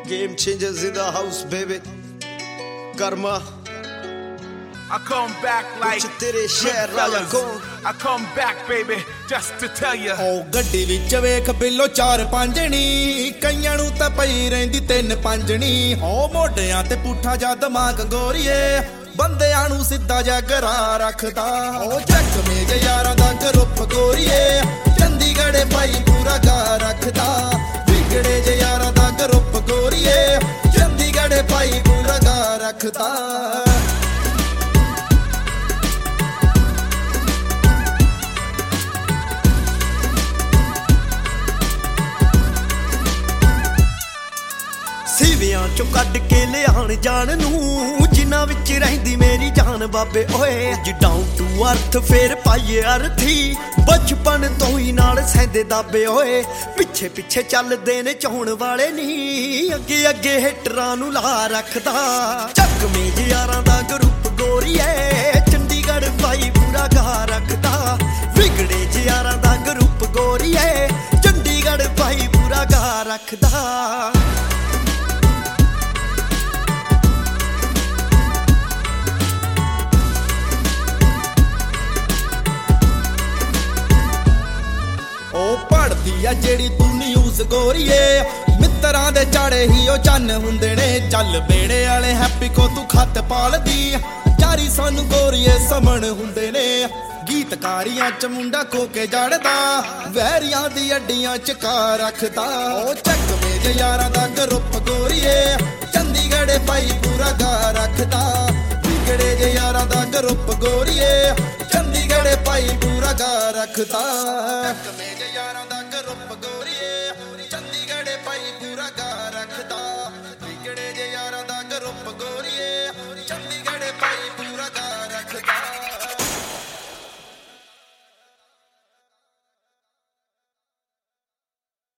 Game changers in the house, baby. Karma. I come back like I come back, baby, just to tell you. Oh, ਗੱਡੀ ਵਿੱਚ ਵੇਖ ਬਿੱਲੋ 4-5 ਨੀ ਕਈਆਂ ਨੂੰ ਤਾਂ ਪਈ ਰਹਿੰਦੀ 3-5 ਨੀ ਹੋ ਮੋਢਿਆਂ ਤੇ ਪੁੱਠਾ ਜਾ ਦਿਮਾਗ ਗੋਰੀਏ ਬੰਦਿਆਂ ਨੂੰ ਸਿੱਧਾ ਜਾ ਗਰਾ ਰੱਖਦਾ ਉਹ ਚੱਕਵੇਂ ਜੇ ਯਾਰਾਂ ਦਾ ਗਰੁੱਪ ਗੋਰੀਏ ਚੰਡੀਗੜ੍ਹ ਭਾਈ ਪੂਰਾ ਗਾ ਰੱਖਦਾ ਵਿਗੜੇ ਜੇ ਯਾਰਾਂ ਦਾ ਗਰੁੱਪ ਗੋਰੀਏ ਚੰਡੀਗੜ੍ਹ ਭਾਈ ਪੂਰਾ ਗਾ ਰੱਖਦਾ ਸੀਵਿਆਂ ਚੋਂ ਕੱਢ ਕੇ ਲਿਆਣ ਜਾਣ ਨੂੰ ਜਿਨ੍ਹਾਂ ਵਿੱਚ ਰਹਿੰਦੀ ਮੇਰੀ ਜਾਨ ਬਾਬੇ ਓਏ ਜੀ ਡਾਊਨ ਟੂ ਅਰਥ ਫੇਰ ਪਾਈਏ ਅਰਥੀ ਬਚਪਨ ਤੋਂ ਹੀ ਨਾਲ ਸਹਿੰਦੇ ਦਾਬੇ ਓਏ ਪਿੱਛੇ ਪਿੱਛੇ ਚੱਲਦੇ ਨੇ ਚਾਹੁਣ ਵਾਲੇ ਨਹੀਂ ਅੱਗੇ ਅੱਗੇ ਹਿੱਟਰਾਂ ਨੂੰ ਲਾ ਰੱਖਦਾ ਚੱਕਵੇਂ ਯਾਰਾਂ ਦਾ ਗਰੁੱਪ ਗੋਰੀਏ ਚੰਡੀਗੜ੍ਹ ਭਾਈ ਪੂਰਾ ਗਾ ਰੱਖਦਾ ਵਿਗੜੇ ਯਾਰਾਂ ਦਾ ਗਰੁੱਪ ਗੋਰੀਏ ਚੰਡੀਗੜ੍ਹ ਭਾਈ ਪੂਰਾ ਗਾ ਰੱਖਦਾ ਉਹ ਪੜਦੀ ਆ ਜਿਹੜੀ ਤੂੰ ਨਿਊਜ਼ ਗੋਰੀਏ ਮਿੱਤਰਾਂ ਦੇ ਚਾੜੇ ਹੀ ਉਹ ਚੰਨ ਹੁੰਦੇ ਨੇ ਚੱਲ ਬੇੜੇ ਵਾਲੇ ਹੈਪੀ ਕੋ ਤੂੰ ਖੱਤ ਪਾਲਦੀ ਚਾਰੀ ਸਾਨੂੰ ਗੋਰੀਏ ਸਮਣ ਹੁੰਦੇ ਨੇ ਗੀਤਕਾਰੀਆਂ ਚ ਮੁੰਡਾ ਖੋ ਕੇ ਜੜਦਾ ਵੈਰੀਆਂ ਦੀ ਅੱਡੀਆਂ ਚ ਕਾ ਰੱਖਦਾ ਉਹ ਚੱਕਵੇਂ ਜੇ ਯਾਰਾਂ ਦਾ ਗਰੁੱਪ ਗੋਰੀਏ ਚੰਡੀਗੜ੍ਹ ਭਾਈ ਪੂਰਾ ਗਾ ਰੱਖਦਾ ਵਿਗੜੇ ਜੇ ਯਾਰਾਂ ਦਾ ਗਰੁੱਪ ਗੋਰੀਏ ਚੰਡੀਗੜ੍ਹ ਭਾਈ ਪੂਰਾ ਗਾ ਰੱਖਦਾ ਚੱਕਵੇਂ ਜੇ ਯਾਰਾਂ ਦਾ ਗਰੁੱਪ ਗੋਰੀਏ ਚੰਡੀਗੜ੍ਹ ਭਾਈ ਪੂਰਾ ਗਾ